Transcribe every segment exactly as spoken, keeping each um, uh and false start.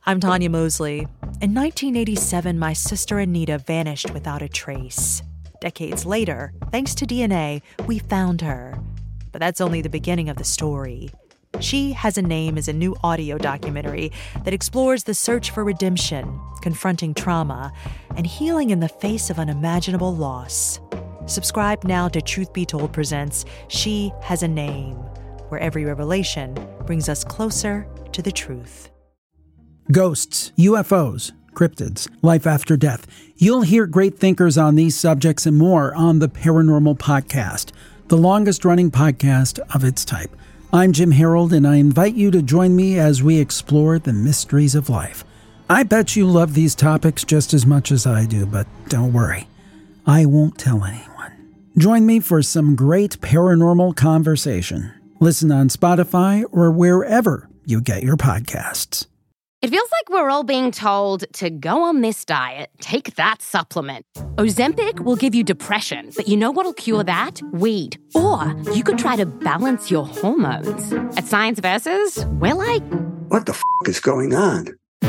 I'm Tanya Mosley. In nineteen eighty-seven, my sister Anita vanished without a trace. Decades later, thanks to D N A, we found her. But that's only the beginning of the story. She Has a Name is a new audio documentary that explores the search for redemption, confronting trauma, and healing in the face of unimaginable loss. Subscribe now to Truth Be Told presents She Has a Name, where every revelation brings us closer to the truth. Ghosts, U F Os, cryptids, life after death. You'll hear great thinkers on these subjects and more on the Paranormal Podcast, the longest-running podcast of its type. I'm Jim Harold, and I invite you to join me as we explore the mysteries of life. I bet you love these topics just as much as I do, but don't worry. I won't tell anyone. Join me for some great paranormal conversation. Listen on Spotify or wherever you get your podcasts. It feels like we're all being told to go on this diet, take that supplement. Ozempic will give you depression, but you know what'll cure that? Weed. Or you could try to balance your hormones. At Science Versus, we're like... What the f*** is going on?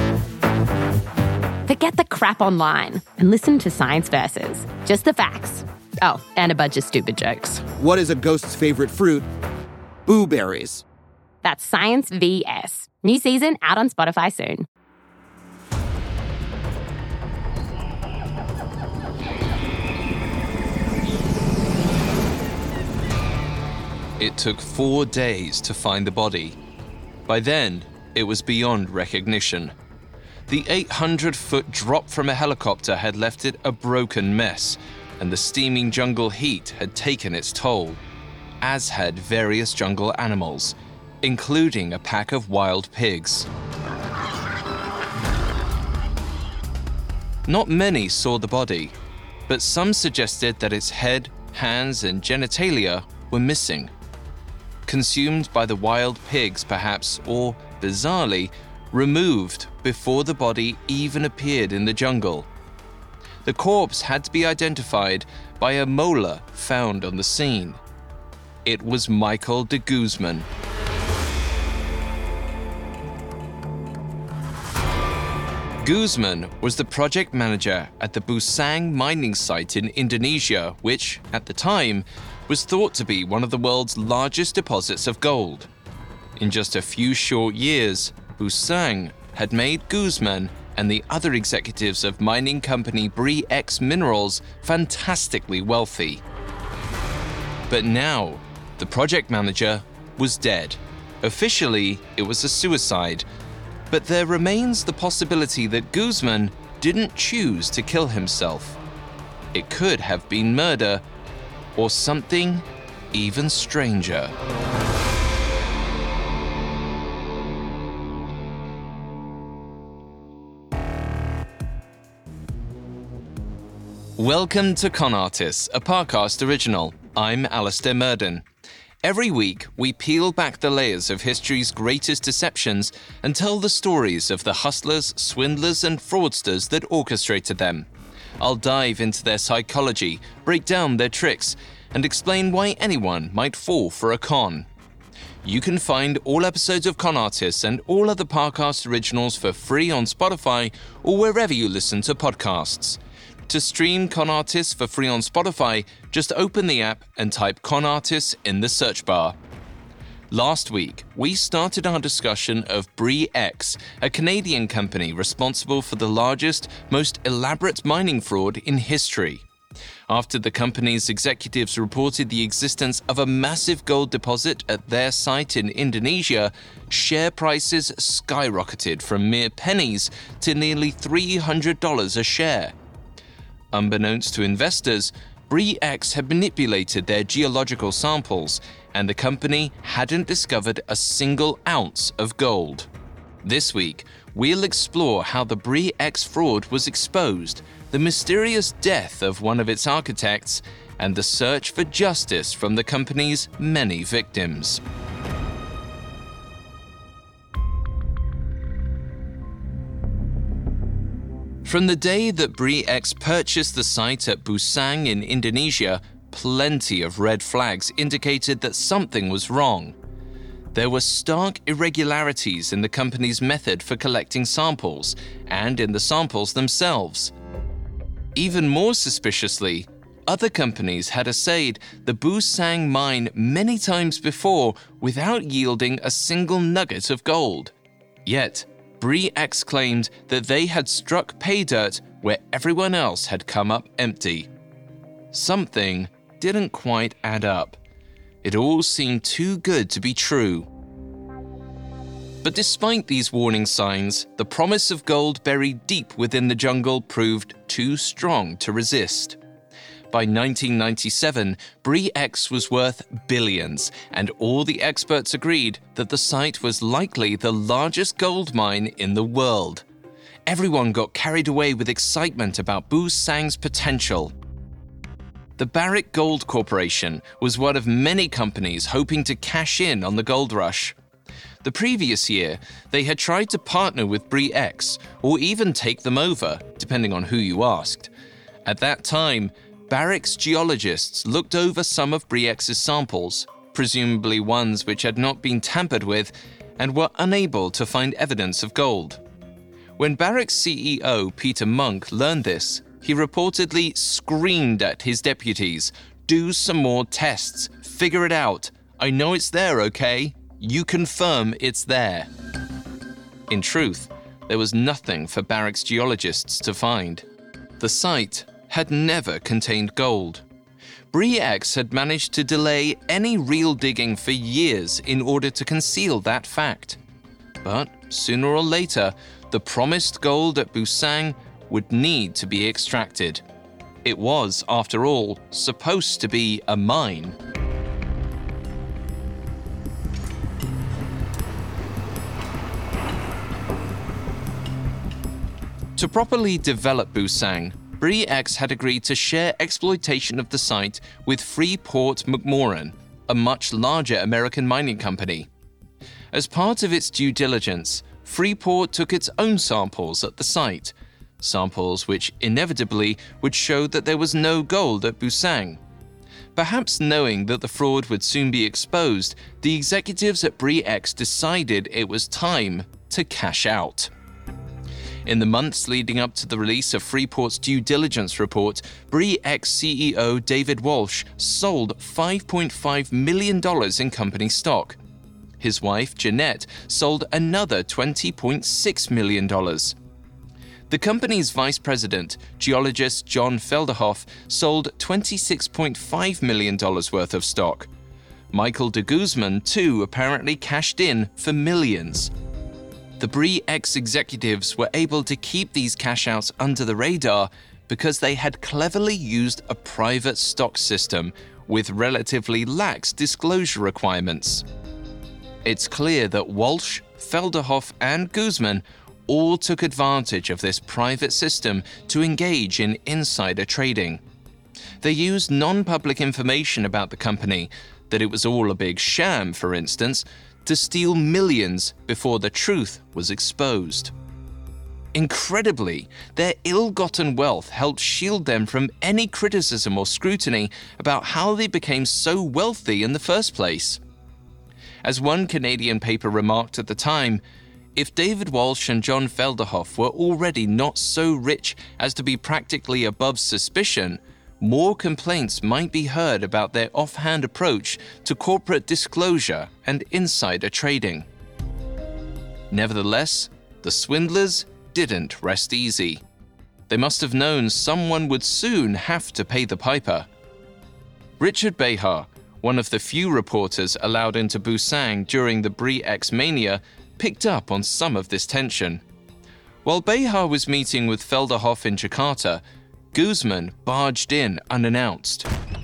Forget the crap online and listen to Science Versus. Just the facts. Oh, and a bunch of stupid jokes. What is a ghost's favorite fruit? Blueberries. That's Science V S. New season out on Spotify soon. It took four days to find the body. By then, it was beyond recognition. The eight hundred foot drop from a helicopter had left it a broken mess, and the steaming jungle heat had taken its toll, as had various jungle animals, including a pack of wild pigs. Not many saw the body, but some suggested that its head, hands, and genitalia were missing. Consumed by the wild pigs, perhaps, or, bizarrely, removed before the body even appeared in the jungle. The corpse had to be identified by a molar found on the scene. It was Michael de Guzman. Guzman was the project manager at the Busang mining site in Indonesia, which, at the time, was thought to be one of the world's largest deposits of gold. In just a few short years, Busang had made Guzman and the other executives of mining company BriEx Minerals fantastically wealthy. But now, the project manager was dead. Officially, it was a suicide, but there remains the possibility that Guzman didn't choose to kill himself. It could have been murder, or something even stranger. Welcome to Con Artists, a Parcast original. I'm Alistair Murden. Every week, we peel back the layers of history's greatest deceptions and tell the stories of the hustlers, swindlers, and fraudsters that orchestrated them. I'll dive into their psychology, break down their tricks, and explain why anyone might fall for a con. You can find all episodes of Con Artists and all other Parcast originals for free on Spotify or wherever you listen to podcasts. To stream Con Artists for free on Spotify, just open the app and type Con Artists in the search bar. Last week, we started our discussion of BriEx, a Canadian company responsible for the largest, most elaborate mining fraud in history. After the company's executives reported the existence of a massive gold deposit at their site in Indonesia, share prices skyrocketed from mere pennies to nearly three hundred dollars a share. Unbeknownst to investors, BriEx had manipulated their geological samples, and the company hadn't discovered a single ounce of gold. This week, we'll explore how the BriEx fraud was exposed, the mysterious death of one of its architects, and the search for justice from the company's many victims. From the day that BriEx purchased the site at Busang in Indonesia, plenty of red flags indicated that something was wrong. there were stark irregularities in the company's method for collecting samples and in the samples themselves. Even more suspiciously, other companies had assayed the Busang mine many times before without yielding a single nugget of gold. Yet, Bre-X claimed that they had struck pay dirt where everyone else had come up empty. Something didn't quite add up. It all seemed too good to be true. But despite these warning signs, the promise of gold buried deep within the jungle proved too strong to resist. By nineteen ninety-seven, Bre-X was worth billions, and all the experts agreed that the site was likely the largest gold mine in the world. Everyone got carried away with excitement about Busang's potential. The Barrick Gold Corporation was one of many companies hoping to cash in on the gold rush. The previous year, they had tried to partner with Bre-X, or even take them over, depending on who you asked. At that time, Barrick's geologists looked over some of Bre-X's samples, presumably ones which had not been tampered with, and were unable to find evidence of gold. When Barrick's C E O, Peter Munk, learned this, he reportedly screamed at his deputies, "Do some more tests, figure it out. I know it's there, okay? You confirm it's there." In truth, there was nothing for Barrick's geologists to find. The site had never contained gold. Bre-X had managed to delay any real digging for years in order to conceal that fact. But sooner or later, the promised gold at Busang would need to be extracted. It was, after all, supposed to be a mine. To properly develop Busang, Bre-X had agreed to share exploitation of the site with Freeport-McMoRan, a much larger American mining company. As part of its due diligence, Freeport took its own samples at the site, samples which inevitably would show that there was no gold at Busang. Perhaps knowing that the fraud would soon be exposed, the executives at Bre-X decided it was time to cash out. In the months leading up to the release of Freeport's due diligence report, Bre-X C E O David Walsh sold five point five million dollars in company stock. His wife, Jeanette, sold another twenty point six million dollars. The company's vice president, geologist John Felderhoff, sold twenty-six point five million dollars worth of stock. Michael de Guzman, too, apparently cashed in for millions. The Bre-X executives were able to keep these cash-outs under the radar because they had cleverly used a private stock system with relatively lax disclosure requirements. It's clear that Walsh, Felderhoff, and Guzman all took advantage of this private system to engage in insider trading. They used non-public information about the company, that it was all a big sham, for instance, to steal millions before the truth was exposed. Incredibly, their ill-gotten wealth helped shield them from any criticism or scrutiny about how they became so wealthy in the first place. As one Canadian paper remarked at the time, if David Walsh and John Felderhoff were already not so rich as to be practically above suspicion, more complaints might be heard about their offhand approach to corporate disclosure and insider trading. Nevertheless, the swindlers didn't rest easy. They must have known someone would soon have to pay the piper. Richard Behar, one of the few reporters allowed into Busang during the Bre-X mania, picked up on some of this tension. While Behar was meeting with Felderhoff in Jakarta, Guzman barged in unannounced.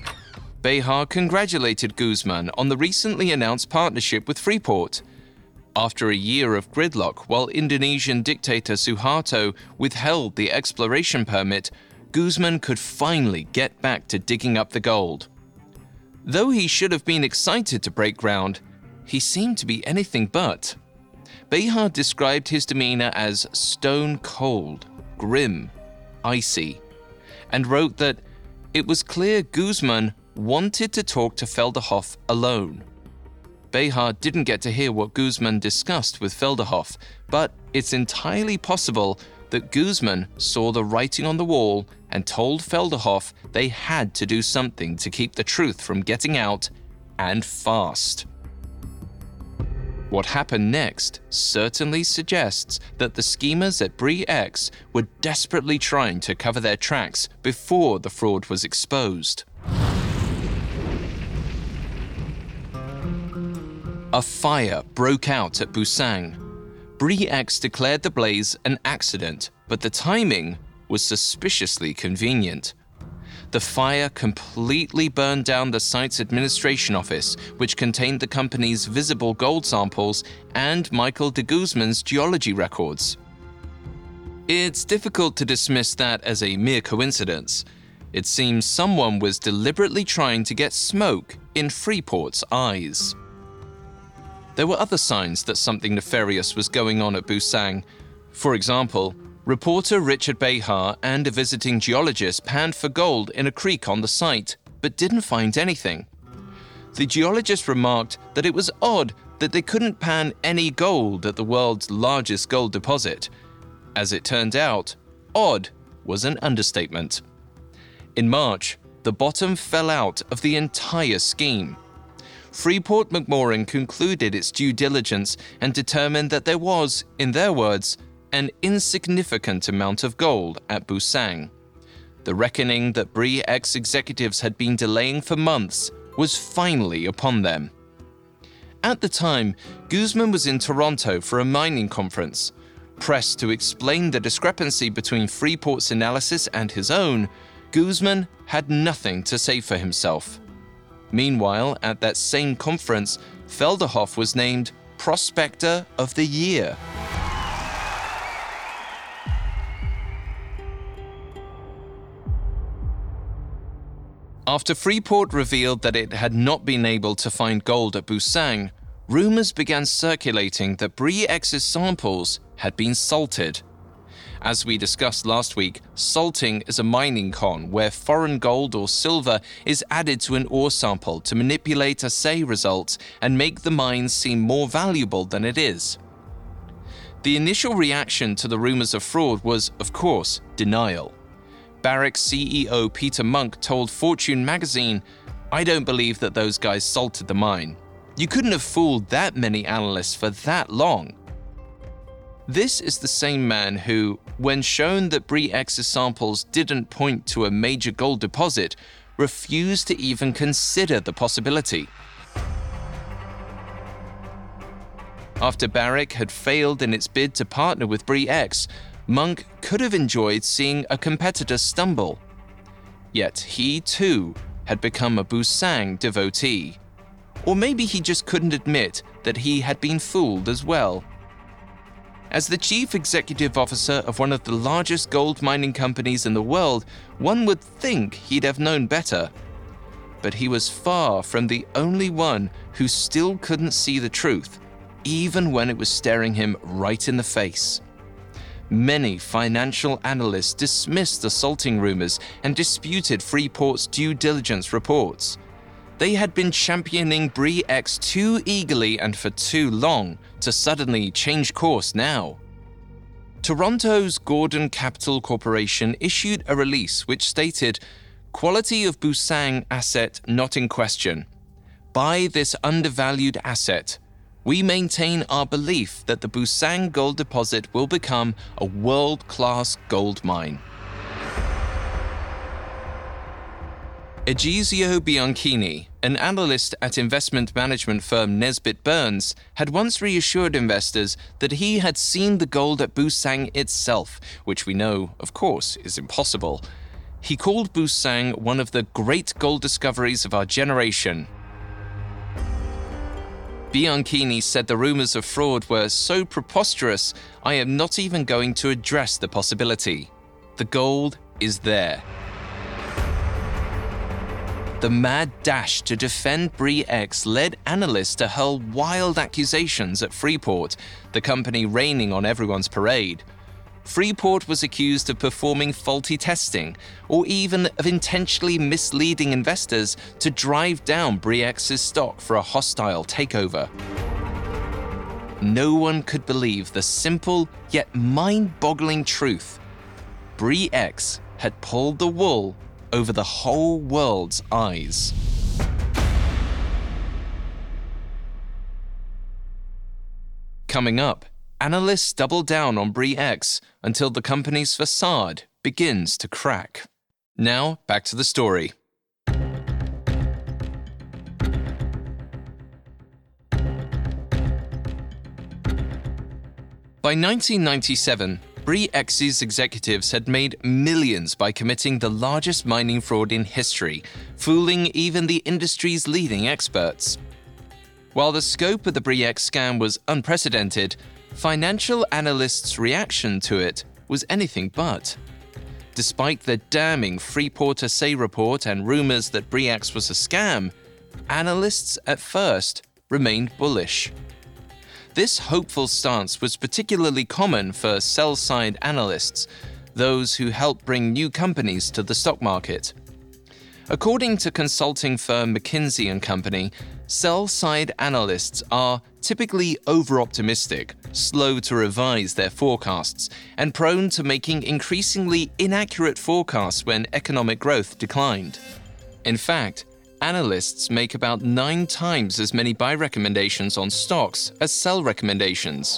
Behar congratulated Guzman on the recently announced partnership with Freeport. After a year of gridlock while Indonesian dictator Suharto withheld the exploration permit, Guzman could finally get back to digging up the gold. Though he should have been excited to break ground, he seemed to be anything but. Behar described his demeanor as stone cold, grim, icy, and wrote that it was clear Guzman wanted to talk to Felderhoff alone. Behar didn't get to hear what Guzman discussed with Felderhoff, but it's entirely possible that Guzman saw the writing on the wall and told Felderhoff they had to do something to keep the truth from getting out, and fast. What happened next certainly suggests that the schemers at Bre-X were desperately trying to cover their tracks before the fraud was exposed. A fire broke out at Busang. Bre-X declared the blaze an accident, but the timing was suspiciously convenient. The fire completely burned down the site's administration office, which contained the company's visible gold samples and Michael de Guzman's geology records. It's difficult to dismiss that as a mere coincidence. It seems someone was deliberately trying to get smoke in Freeport's eyes. There were other signs that something nefarious was going on at Busang. For example, reporter Richard Behar and a visiting geologist panned for gold in a creek on the site, but didn't find anything. The geologist remarked that it was odd that they couldn't pan any gold at the world's largest gold deposit. As it turned out, odd was an understatement. In March, the bottom fell out of the entire scheme. Freeport-McMoRan concluded its due diligence and determined that there was, in their words, an insignificant amount of gold at Busang. The reckoning that Bre-X executives had been delaying for months was finally upon them. At the time, Guzman was in Toronto for a mining conference. Pressed to explain the discrepancy between Freeport's analysis and his own, Guzman had nothing to say for himself. Meanwhile, at that same conference, Felderhoff was named Prospector of the Year. After Freeport revealed that it had not been able to find gold at Busang, rumors began circulating that Bre-X's samples had been salted. As we discussed last week, salting is a mining con where foreign gold or silver is added to an ore sample to manipulate assay results and make the mine seem more valuable than it is. The initial reaction to the rumors of fraud was, of course, denial. Barrick C E O Peter Munk told Fortune magazine, "I don't believe that those guys salted the mine. You couldn't have fooled that many analysts for that long." This is the same man who, when shown that Bre-X's samples didn't point to a major gold deposit, refused to even consider the possibility. After Barrick had failed in its bid to partner with Bre-X, Munk could have enjoyed seeing a competitor stumble. Yet he, too, had become a Busang devotee. Or maybe he just couldn't admit that he had been fooled as well. As the chief executive officer of one of the largest gold mining companies in the world, one would think he'd have known better. But he was far from the only one who still couldn't see the truth, even when it was staring him right in the face. Many financial analysts dismissed the salting rumors and disputed Freeport's due diligence reports. They had been championing Bre-X too eagerly and for too long to suddenly change course now. Toronto's Gordon Capital Corporation issued a release which stated, "Quality of Busang asset not in question. By this undervalued asset, we maintain our belief that the Busang gold deposit will become a world-class gold mine." Egizio Bianchini, an analyst at investment management firm Nesbitt Burns, had once reassured investors that he had seen the gold at Busang itself, which we know, of course, is impossible. He called Busang one of the great gold discoveries of our generation. Bianchini said the rumors of fraud were so preposterous, "I am not even going to address the possibility. The gold is there." The mad dash to defend Bre-X led analysts to hurl wild accusations at Freeport, the company raining on everyone's parade. Freeport was accused of performing faulty testing or even of intentionally misleading investors to drive down Bre-X's stock for a hostile takeover. No one could believe the simple yet mind-boggling truth. Bre-X had pulled the wool over the whole world's eyes. Coming up, analysts double down on Bre-X until the company's facade begins to crack. Now, back to the story. By nineteen ninety-seven, Bre-X's executives had made millions by committing the largest mining fraud in history, fooling even the industry's leading experts. While the scope of the Bre-X scam was unprecedented, financial analysts' reaction to it was anything but. Despite the damning Freeport Assay report and rumors that Bre-X was a scam, analysts at first remained bullish. This hopeful stance was particularly common for sell-side analysts, those who help bring new companies to the stock market. According to consulting firm McKinsey and Company, sell-side analysts are typically over-optimistic, slow to revise their forecasts, and prone to making increasingly inaccurate forecasts when economic growth declined. In fact, analysts make about nine times as many buy recommendations on stocks as sell recommendations.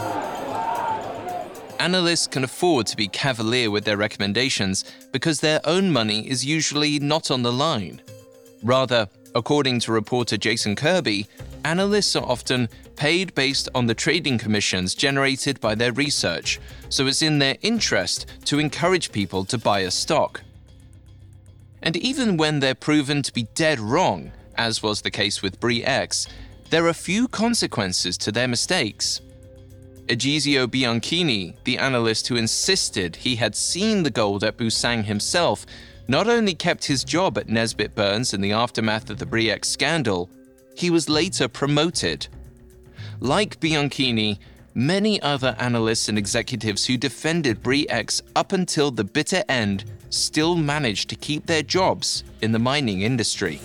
Analysts can afford to be cavalier with their recommendations because their own money is usually not on the line. Rather, according to reporter Jason Kirby, analysts are often paid based on the trading commissions generated by their research, so it's in their interest to encourage people to buy a stock. And even when they're proven to be dead wrong, as was the case with Bre-X, there are few consequences to their mistakes. Egizio Bianchini, the analyst who insisted he had seen the gold at Busang himself, not only kept his job at Nesbitt Burns in the aftermath of the Bre-X scandal, he was later promoted. Like Bianchini, many other analysts and executives who defended Bre-X up until the bitter end still managed to keep their jobs in the mining industry.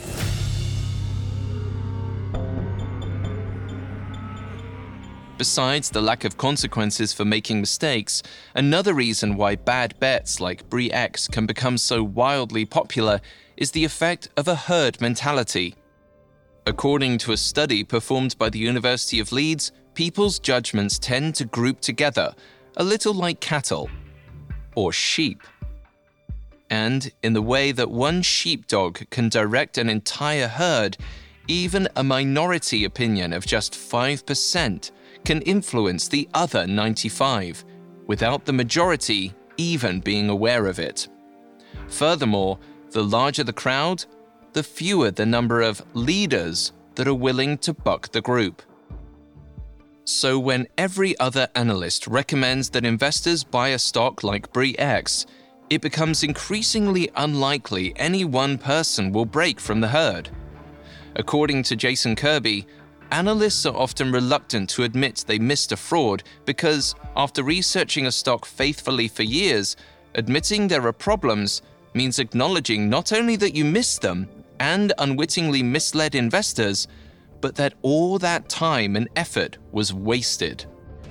Besides the lack of consequences for making mistakes, another reason why bad bets like Bre-X can become so wildly popular is the effect of a herd mentality. According to a study performed by the University of Leeds, people's judgments tend to group together, a little like cattle or sheep. And in the way that one sheepdog can direct an entire herd, even a minority opinion of just five percent can influence the other ninety-five, without the majority even being aware of it. Furthermore, the larger the crowd, the fewer the number of leaders that are willing to buck the group. So when every other analyst recommends that investors buy a stock like Bre-X, it becomes increasingly unlikely any one person will break from the herd. According to Jason Kirby, analysts are often reluctant to admit they missed a fraud because, after researching a stock faithfully for years, admitting there are problems means acknowledging not only that you missed them and unwittingly misled investors, but that all that time and effort was wasted.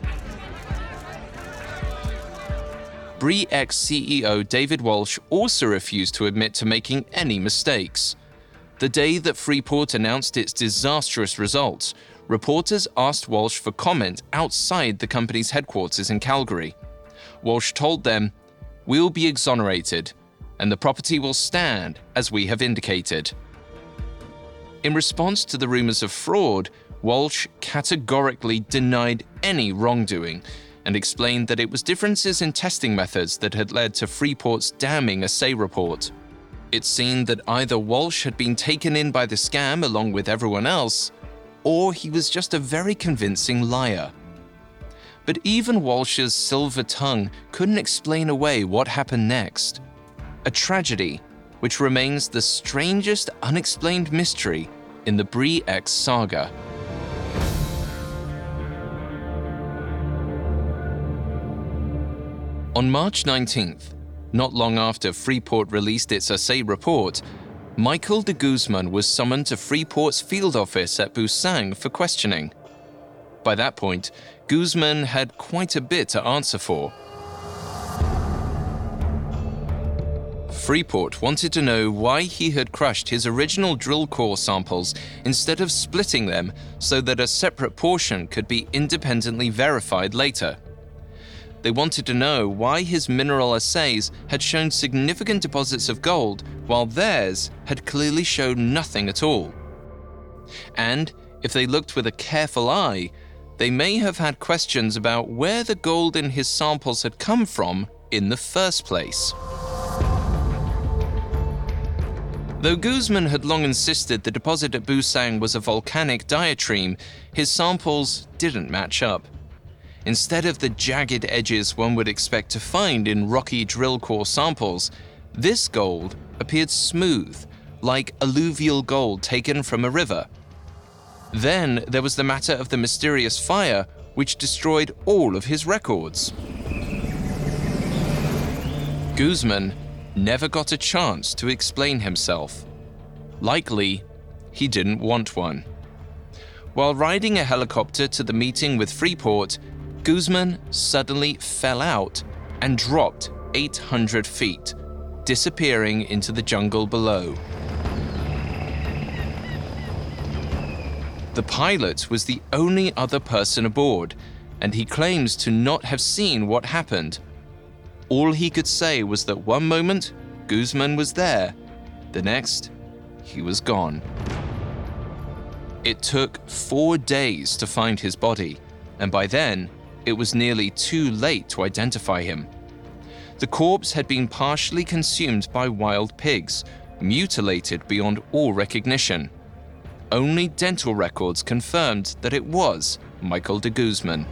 Bre-X C E O David Walsh also refused to admit to making any mistakes. The day that Freeport announced its disastrous results, reporters asked Walsh for comment outside the company's headquarters in Calgary. Walsh told them, "We'll be exonerated, and the property will stand as we have indicated." In response to the rumors of fraud, Walsh categorically denied any wrongdoing and explained that it was differences in testing methods that had led to Freeport's damning assay report. It seemed that either Walsh had been taken in by the scam along with everyone else, or he was just a very convincing liar. But even Walsh's silver tongue couldn't explain away what happened next. A tragedy which remains the strangest unexplained mystery in the Bre-X saga. On March nineteenth, not long after Freeport released its assay report, Michael de Guzman was summoned to Freeport's field office at Busang for questioning. By that point, Guzman had quite a bit to answer for. Freeport wanted to know why he had crushed his original drill core samples instead of splitting them so that a separate portion could be independently verified later. They wanted to know why his mineral assays had shown significant deposits of gold while theirs had clearly shown nothing at all. And if they looked with a careful eye, they may have had questions about where the gold in his samples had come from in the first place. Though Guzman had long insisted the deposit at Busang was a volcanic diatreme, his samples didn't match up. Instead of the jagged edges one would expect to find in rocky drill core samples, this gold appeared smooth, like alluvial gold taken from a river. Then there was the matter of the mysterious fire, which destroyed all of his records. Guzman never got a chance to explain himself. Likely, he didn't want one. While riding a helicopter to the meeting with Freeport, Guzman suddenly fell out and dropped eight hundred feet, disappearing into the jungle below. The pilot was the only other person aboard, and he claims to not have seen what happened. All he could say was that one moment, Guzman was there. The next, he was gone. It took four days to find his body, and by then, it was nearly too late to identify him. The corpse had been partially consumed by wild pigs, mutilated beyond all recognition. Only dental records confirmed that it was Michael de Guzman.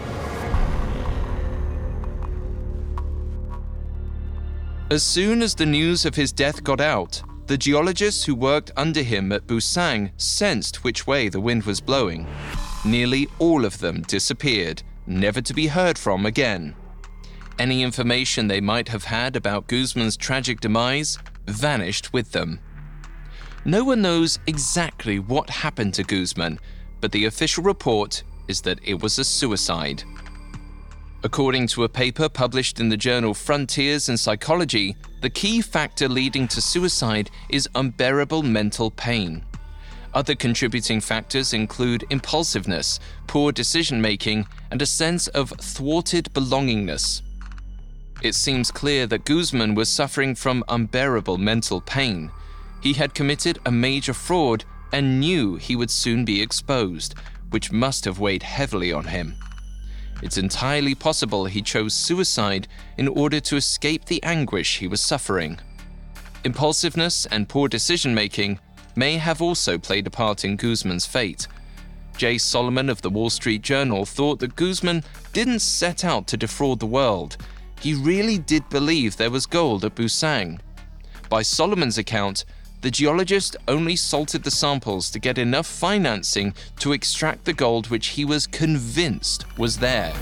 As soon as the news of his death got out, the geologists who worked under him at Busang sensed which way the wind was blowing. Nearly all of them disappeared, never to be heard from again. Any information they might have had about Guzman's tragic demise vanished with them. No one knows exactly what happened to Guzman, but the official report is that it was a suicide. According to a paper published in the journal Frontiers in Psychology, the key factor leading to suicide is unbearable mental pain. Other contributing factors include impulsiveness, poor decision-making, and a sense of thwarted belongingness. It seems clear that Guzman was suffering from unbearable mental pain. He had committed a major fraud and knew he would soon be exposed, which must have weighed heavily on him. It's entirely possible he chose suicide in order to escape the anguish he was suffering. Impulsiveness and poor decision-making may have also played a part in Guzman's fate. Jay Solomon of the Wall Street Journal thought that Guzman didn't set out to defraud the world. He really did believe there was gold at Busang. By Solomon's account, the geologist only salted the samples to get enough financing to extract the gold which he was convinced was there.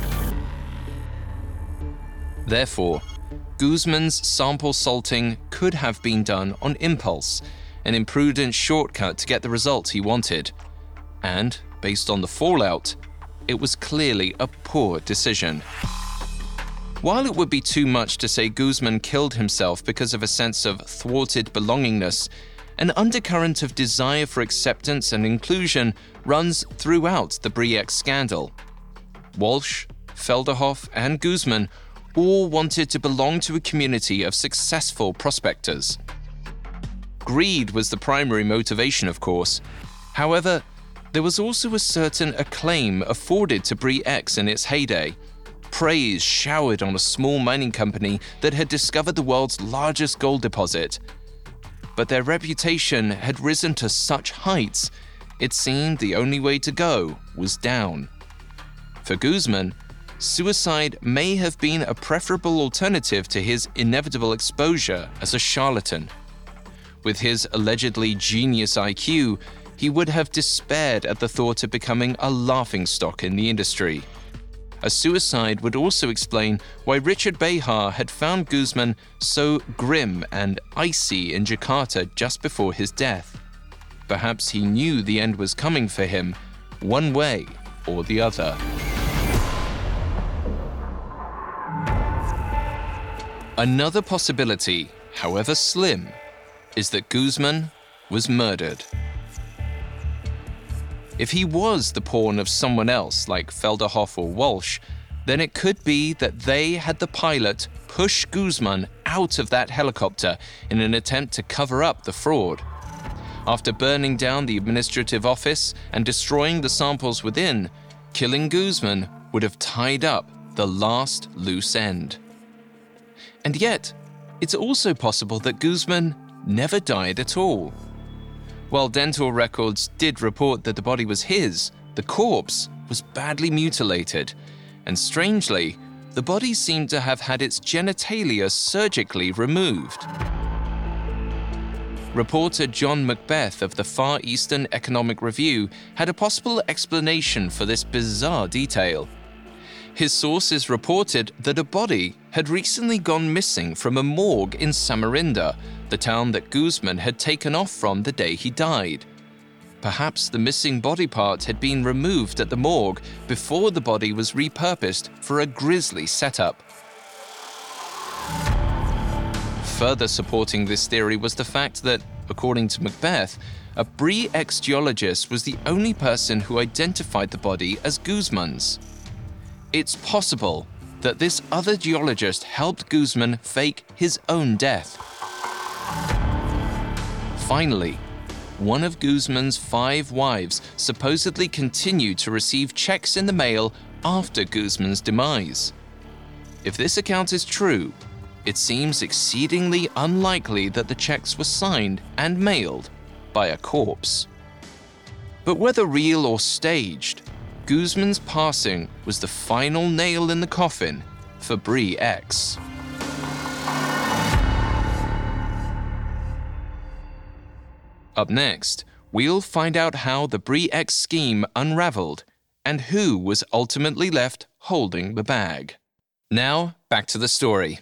Therefore, Guzman's sample salting could have been done on impulse, an imprudent shortcut to get the results he wanted. And, based on the fallout, it was clearly a poor decision. While it would be too much to say Guzman killed himself because of a sense of thwarted belongingness, an undercurrent of desire for acceptance and inclusion runs throughout the Bre-X scandal. Walsh, Felderhoff, and Guzman all wanted to belong to a community of successful prospectors. Greed was the primary motivation, of course. However, there was also a certain acclaim afforded to Bre-X in its heyday. Praise showered on a small mining company that had discovered the world's largest gold deposit. But their reputation had risen to such heights, it seemed the only way to go was down. For Guzman, suicide may have been a preferable alternative to his inevitable exposure as a charlatan. With his allegedly genius I Q, he would have despaired at the thought of becoming a laughingstock in the industry. A suicide would also explain why Richard Behar had found Guzman so grim and icy in Jakarta just before his death. Perhaps he knew the end was coming for him, one way or the other. Another possibility, however slim, is that Guzman was murdered. If he was the pawn of someone else like Felderhoff or Walsh, then it could be that they had the pilot push Guzman out of that helicopter in an attempt to cover up the fraud. After burning down the administrative office and destroying the samples within, killing Guzman would have tied up the last loose end. And yet, it's also possible that Guzman never died at all. While dental records did report that the body was his, the corpse was badly mutilated, and strangely, the body seemed to have had its genitalia surgically removed. Reporter John Macbeth of the Far Eastern Economic Review had a possible explanation for this bizarre detail. His sources reported that a body had recently gone missing from a morgue in Samarinda, the town that Guzman had taken off from the day he died. Perhaps the missing body part had been removed at the morgue before the body was repurposed for a grisly setup. Further supporting this theory was the fact that, according to Macbeth, a Brie ex-geologist was the only person who identified the body as Guzman's. It's possible that this other geologist helped Guzman fake his own death. Finally, one of Guzman's five wives supposedly continued to receive checks in the mail after Guzman's demise. If this account is true, it seems exceedingly unlikely that the checks were signed and mailed by a corpse. But whether real or staged, Guzman's passing was the final nail in the coffin for Brie X. Up next, we'll find out how the Brie X scheme unraveled and who was ultimately left holding the bag. Now, back to the story.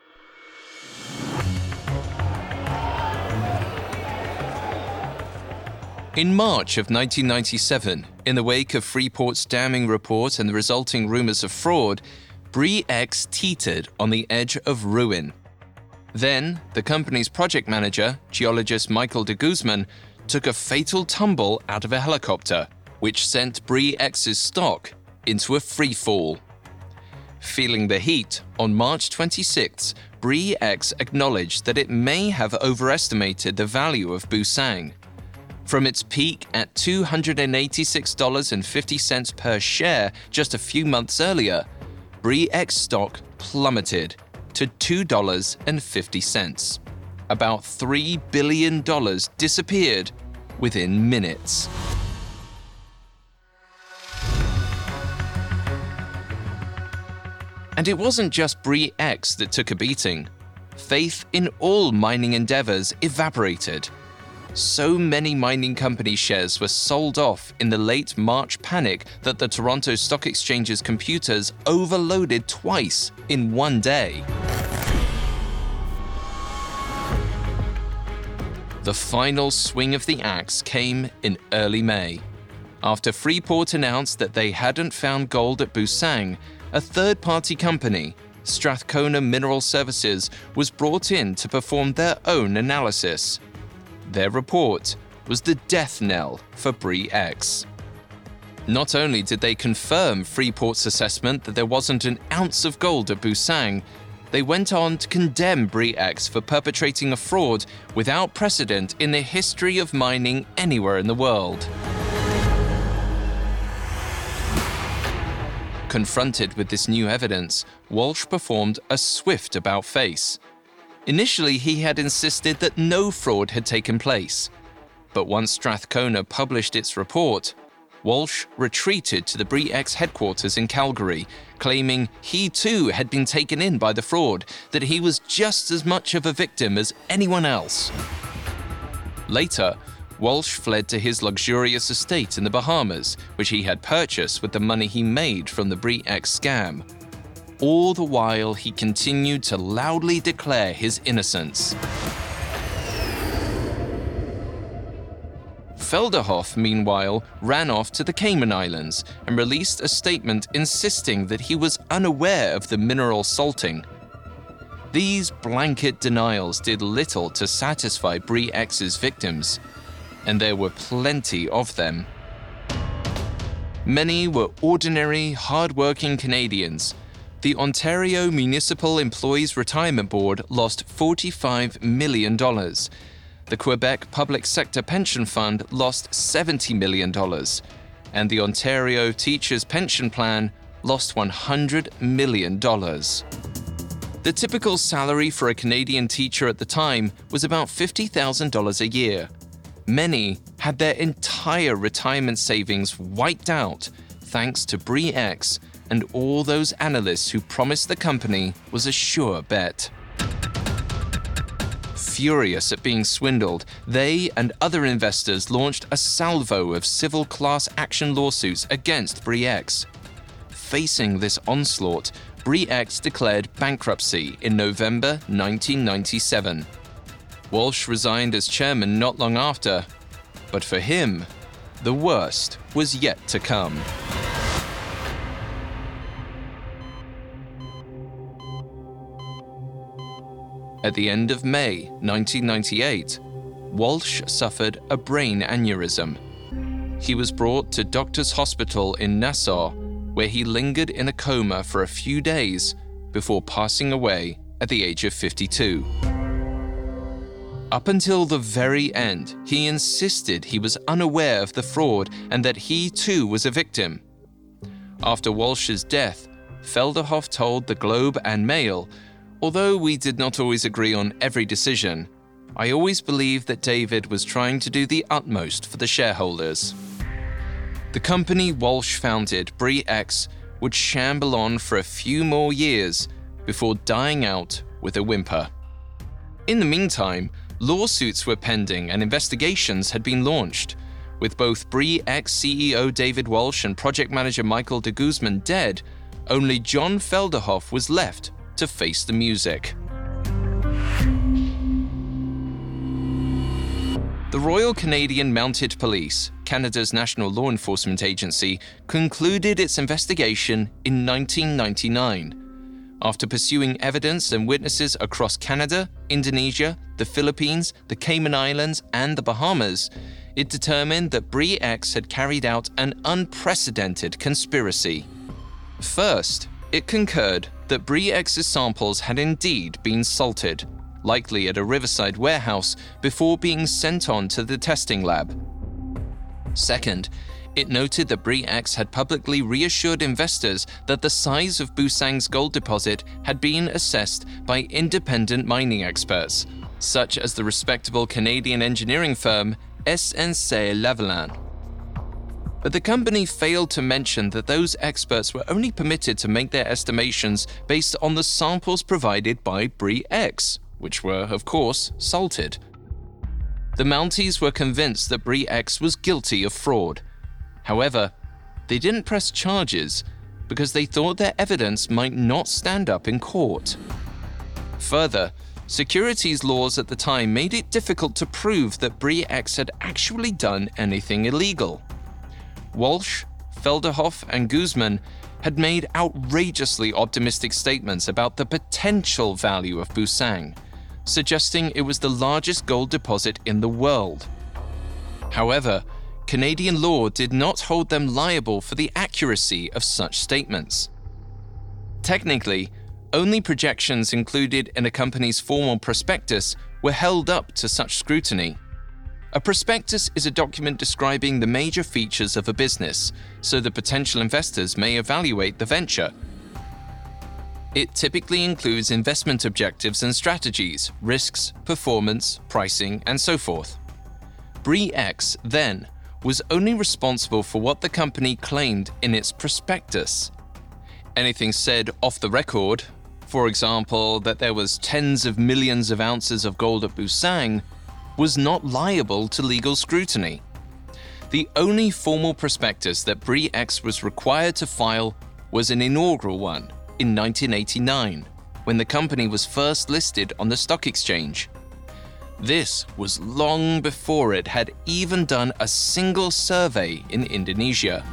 In March of nineteen ninety-seven, in the wake of Freeport's damning report and the resulting rumors of fraud, Brie X teetered on the edge of ruin. Then, the company's project manager, geologist Michael de Guzman, took a fatal tumble out of a helicopter, which sent Brie X's stock into a free fall. Feeling the heat, on March twenty-sixth, Brie X acknowledged that it may have overestimated the value of Busang. From its peak at two hundred eighty-six dollars and fifty cents per share just a few months earlier, Brie X stock plummeted to two dollars and fifty cents. About three billion dollars disappeared within minutes. And it wasn't just Brie X that took a beating. Faith in all mining endeavors evaporated. So many mining company shares were sold off in the late March panic that the Toronto Stock Exchange's computers overloaded twice in one day. The final swing of the axe came in early May. After Freeport announced that they hadn't found gold at Busang, a third-party company, Strathcona Mineral Services, was brought in to perform their own analysis. Their report was the death knell for Brie X. Not only did they confirm Freeport's assessment that there wasn't an ounce of gold at Busang, they went on to condemn Brie X for perpetrating a fraud without precedent in the history of mining anywhere in the world. Confronted with this new evidence, Walsh performed a swift about-face. Initially, he had insisted that no fraud had taken place. But once Strathcona published its report, Walsh retreated to the Brie X headquarters in Calgary, claiming he too had been taken in by the fraud, that he was just as much of a victim as anyone else. Later, Walsh fled to his luxurious estate in the Bahamas, which he had purchased with the money he made from the Bre-X scam. All the while, he continued to loudly declare his innocence. Felderhoff, meanwhile, ran off to the Cayman Islands and released a statement insisting that he was unaware of the mineral salting. These blanket denials did little to satisfy Bre-X's victims, and there were plenty of them. Many were ordinary, hard-working Canadians. The Ontario Municipal Employees Retirement Board lost forty-five million dollars. The Quebec Public Sector Pension Fund lost seventy million dollars, and the Ontario Teachers' Pension Plan lost one hundred million dollars. The typical salary for a Canadian teacher at the time was about fifty thousand dollars a year. Many had their entire retirement savings wiped out thanks to Bre-X and all those analysts who promised the company was a sure bet. Furious at being swindled, they and other investors launched a salvo of civil class action lawsuits against Bre-X. Facing this onslaught, Bre-X declared bankruptcy in November nineteen ninety-seven. Walsh resigned as chairman not long after, but for him, the worst was yet to come. At the end of May nineteen ninety-eight, Walsh suffered a brain aneurysm. He was brought to Doctors Hospital in Nassau, where he lingered in a coma for a few days before passing away at the age of fifty-two. Up until the very end, he insisted he was unaware of the fraud and that he too was a victim. After Walsh's death, Felderhoff told the Globe and Mail, "Although we did not always agree on every decision, I always believed that David was trying to do the utmost for the shareholders." The company Walsh founded, Bre-X, would shamble on for a few more years before dying out with a whimper. In the meantime, lawsuits were pending and investigations had been launched. With both Bre-X C E O David Walsh and project manager Michael de Guzman dead, only John Felderhoff was left to face the music. The Royal Canadian Mounted Police, Canada's national law enforcement agency, concluded its investigation in nineteen ninety-nine. After pursuing evidence and witnesses across Canada, Indonesia, the Philippines, the Cayman Islands, and the Bahamas, it determined that Bre-X had carried out an unprecedented conspiracy. First, it concurred that Bre-X's samples had indeed been salted, likely at a riverside warehouse, before being sent on to the testing lab. Second, it noted that Bre-X had publicly reassured investors that the size of Busang's gold deposit had been assessed by independent mining experts, such as the respectable Canadian engineering firm S N C Lavalin. But the company failed to mention that those experts were only permitted to make their estimations based on the samples provided by Bre-X, which were, of course, salted. The Mounties were convinced that Bre-X was guilty of fraud. However, they didn't press charges because they thought their evidence might not stand up in court. Further, securities laws at the time made it difficult to prove that Bre-X had actually done anything illegal. Walsh, Felderhoff, and Guzman had made outrageously optimistic statements about the potential value of Busang, suggesting it was the largest gold deposit in the world. However, Canadian law did not hold them liable for the accuracy of such statements. Technically, only projections included in a company's formal prospectus were held up to such scrutiny. A prospectus is a document describing the major features of a business, so that potential investors may evaluate the venture. It typically includes investment objectives and strategies, risks, performance, pricing, and so forth. Bre-X, then, was only responsible for what the company claimed in its prospectus. Anything said off the record, for example, that there was tens of millions of ounces of gold at Busang, was not liable to legal scrutiny. The only formal prospectus that Bre-X was required to file was an inaugural one in nineteen eighty-nine, when the company was first listed on the stock exchange. This was long before it had even done a single survey in Indonesia.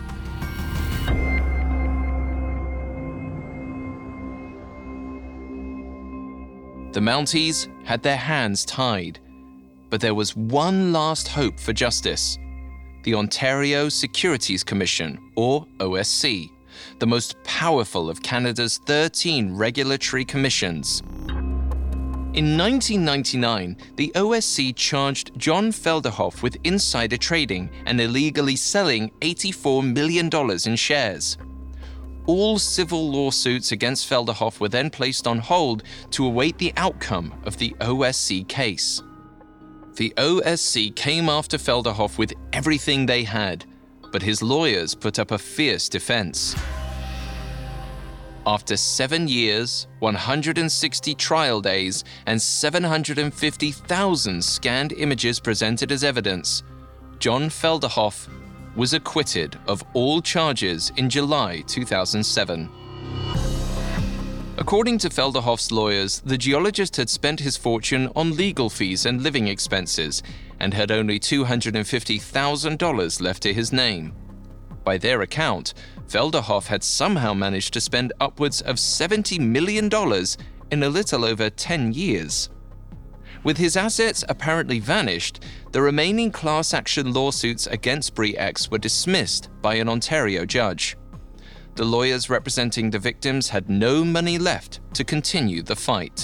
The Mounties had their hands tied, but there was one last hope for justice: the Ontario Securities Commission, or O S C, the most powerful of Canada's thirteen regulatory commissions. In nineteen ninety-nine, the O S C charged John Felderhoff with insider trading and illegally selling eighty-four million dollars in shares. All civil lawsuits against Felderhoff were then placed on hold to await the outcome of the O S C case. The O S C came after Felderhoff with everything they had, but his lawyers put up a fierce defense. After seven years, one hundred sixty trial days, and seven hundred fifty thousand scanned images presented as evidence, John Felderhoff was acquitted of all charges in July two thousand seven. According to Felderhoff's lawyers, the geologist had spent his fortune on legal fees and living expenses and had only two hundred fifty thousand dollars left to his name. By their account, Felderhoff had somehow managed to spend upwards of seventy million dollars in a little over ten years. With his assets apparently vanished, the remaining class action lawsuits against Bre-X were dismissed by an Ontario judge. The lawyers representing the victims had no money left to continue the fight.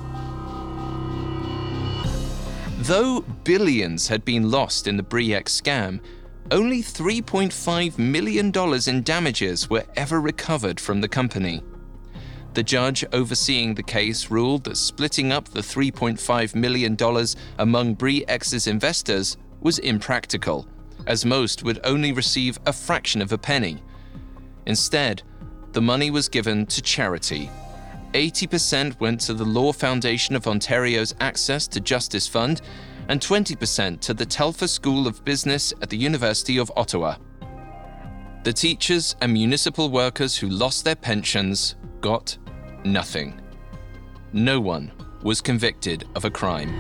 Though billions had been lost in the Bre-X scam, only three point five million dollars in damages were ever recovered from the company. The judge overseeing the case ruled that splitting up the three point five million dollars among Bre-X's investors was impractical, as most would only receive a fraction of a penny. Instead, the money was given to charity. eighty percent went to the Law Foundation of Ontario's Access to Justice Fund, and twenty percent to the Telfer School of Business at the University of Ottawa. The teachers and municipal workers who lost their pensions got nothing. No one was convicted of a crime.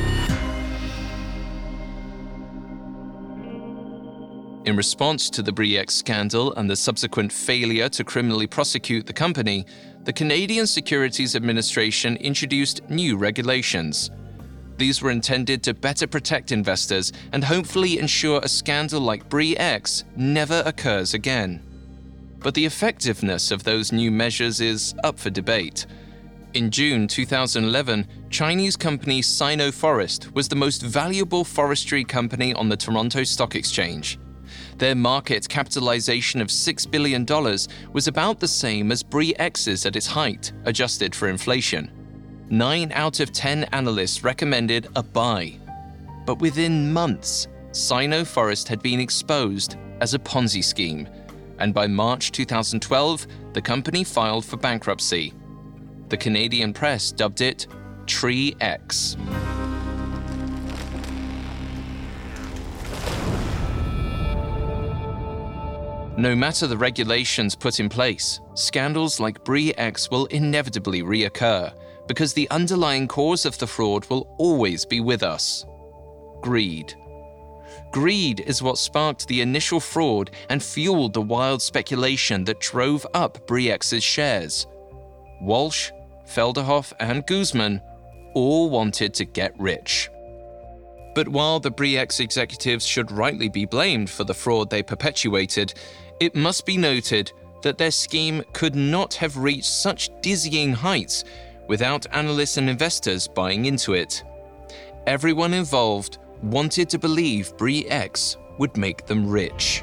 In response to the Bre-X scandal and the subsequent failure to criminally prosecute the company, the Canadian Securities Administration introduced new regulations. These were intended to better protect investors and hopefully ensure a scandal like Bre-X never occurs again. But the effectiveness of those new measures is up for debate. In June two thousand eleven, Chinese company Sino-Forest was the most valuable forestry company on the Toronto Stock Exchange. Their market capitalization of six billion dollars was about the same as Bre-X's at its height, adjusted for inflation. Nine out of ten analysts recommended a buy. But within months, Sino-Forest had been exposed as a Ponzi scheme, and by March two thousand twelve, the company filed for bankruptcy. The Canadian press dubbed it Tree-X. No matter the regulations put in place, scandals like Bre-X will inevitably reoccur, because the underlying cause of the fraud will always be with us: greed. Greed is what sparked the initial fraud and fueled the wild speculation that drove up Bre-X's shares. Walsh, Felderhoff, and Guzman all wanted to get rich. But while the Bre-X executives should rightly be blamed for the fraud they perpetuated, it must be noted that their scheme could not have reached such dizzying heights without analysts and investors buying into it. Everyone involved wanted to believe Bre-X would make them rich.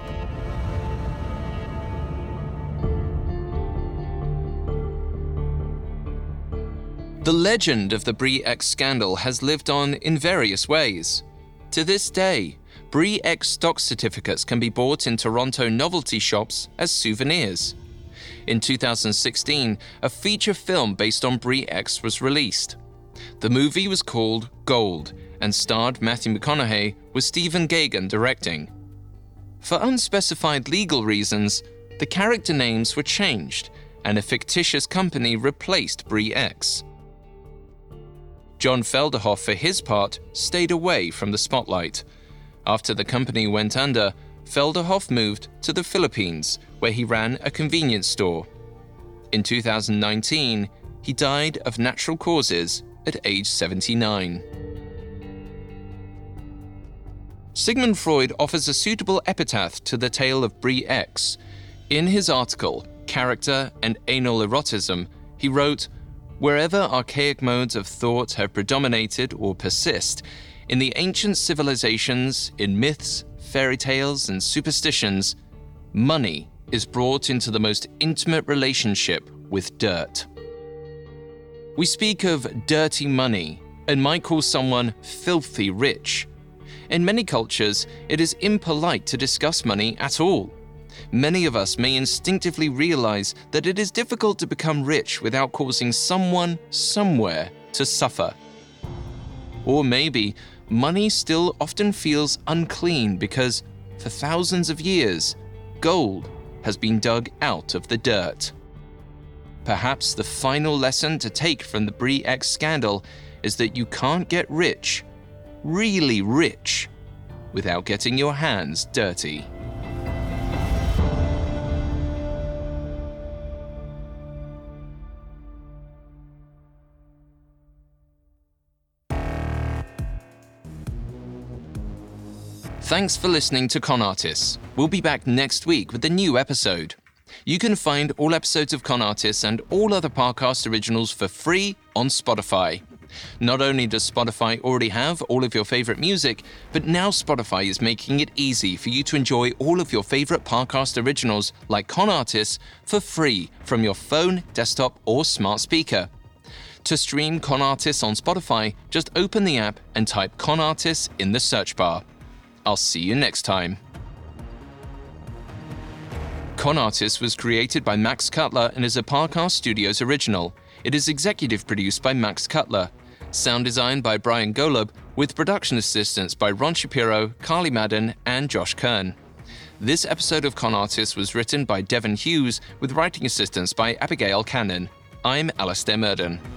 The legend of the Bre-X scandal has lived on in various ways. To this day, Bre-X stock certificates can be bought in Toronto novelty shops as souvenirs. In two thousand sixteen, a feature film based on Bre-X was released. The movie was called Gold and starred Matthew McConaughey, with Stephen Gaghan directing. For unspecified legal reasons, the character names were changed and a fictitious company replaced Bree X. John Felderhoff, for his part, stayed away from the spotlight. After the company went under, Felderhoff moved to the Philippines, where he ran a convenience store. In two thousand nineteen, he died of natural causes at age seventy-nine. Sigmund Freud offers a suitable epitaph to the tale of Bree X. In his article, Character and Anal Erotism, he wrote, "Wherever archaic modes of thought have predominated or persist, in the ancient civilizations, in myths, fairy tales, and superstitions, money is brought into the most intimate relationship with dirt." We speak of dirty money and might call someone filthy rich. In many cultures, it is impolite to discuss money at all. Many of us may instinctively realize that it is difficult to become rich without causing someone, somewhere, to suffer. Or maybe money still often feels unclean because, for thousands of years, gold has been dug out of the dirt. Perhaps the final lesson to take from the Bree X scandal is that you can't get rich, really rich, without getting your hands dirty. Thanks for listening to Con Artists. We'll be back next week with a new episode. You can find all episodes of Con Artists and all other podcast originals for free on Spotify. Not only does Spotify already have all of your favorite music, but now Spotify is making it easy for you to enjoy all of your favorite podcast originals like Con Artists for free from your phone, desktop, or smart speaker. To stream Con Artists on Spotify, just open the app and type Con Artists in the search bar. I'll see you next time. Con Artists was created by Max Cutler and is a Parcast Studios original. It is executive produced by Max Cutler. Sound design by Brian Golub, with production assistance by Ron Shapiro, Carly Madden, and Josh Kern. This episode of Con Artists was written by Devin Hughes, with writing assistance by Abigail Cannon. I'm Alastair Murden.